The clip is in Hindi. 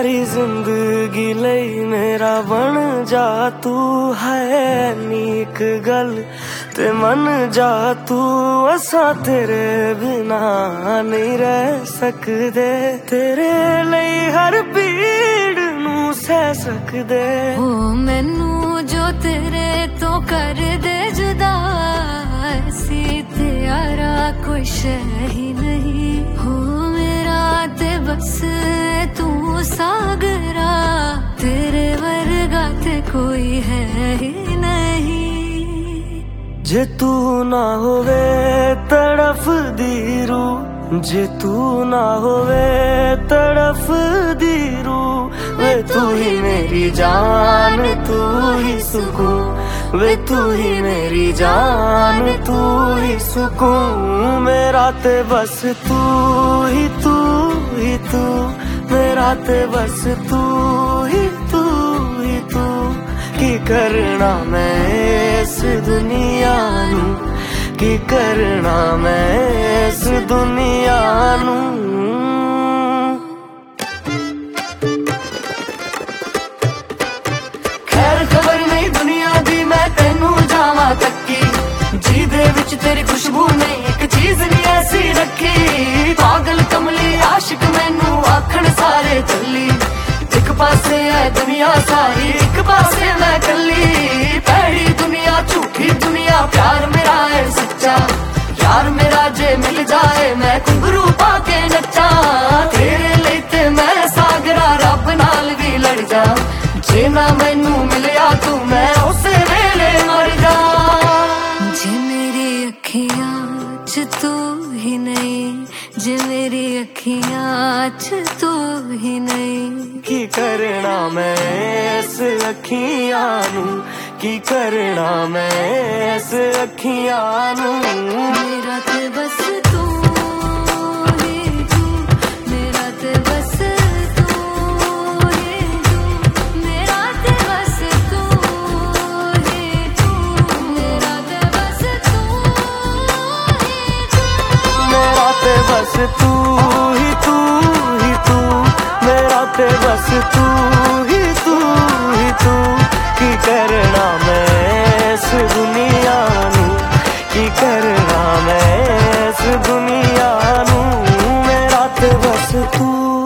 सारी जिंदगी लई मेरा बन जा तू है नीक गल ते मन जा तू असा तेरे बिना नहीं रह सकदे तेरे लई हर पीड़ नू सह सकदे ओ मैनू जो तेरे तो कर दे जुदा ऐसी ते यारा कोई शै ही नहीं हो मेरा ते बस तू सागरा तेरे वर्गा ते कोई है ही नहीं जे तू ना होवे तड़फ दी रूह जे तू ना होवे तड़फ दी रूह वे तू ही मेरी जान तू ही सुकून वे तू ही मेरी जान तू ही सुकून मेरा ते बस तू ही तू ही तू मेरा ते बस तू ही तू ही तू की करना मैं इस दुनिया नू की करना मैं इस दुनिया नू खैर खबर नहीं दुनिया दी मैं तेनू जावा तक्की जी दे विच तेरी खुशबू नहीं एक चीज नहीं ऐसी रखी पागल कमली आशिक मैनू आखण सारे चली एक पासे है दुनिया सारी एक पासे मैं कली पैड़ी दुनिया झूठी दुनिया प्यार मेरा है सच्चा यार मेरा जे मिल जाए मैं घुंघरू पाके नच्चा तेरे लिए ते मैं सागरा रब नाल भी लड़ जा जे ना मैनू मिलया तू मैं उसे वेले मर जा जे मेरी अखियां च तू ही नहीं जे मेरी अखियां च तू ही नहीं की करना मैं इस अखियां नू की करना मैं इस अखियां नू मेरा ते बस तू ही तू मेरा ते बस तू ही तू मेरा ते बस तू ही तू मेरा ते बस तू ही तू मेरा ते बस तू ही तू ही तू मेरा ते बस तू ही तू ही तू की करना मैं इस दुनिया नू की करना मैं इस दुनिया नू मेरा ते बस तू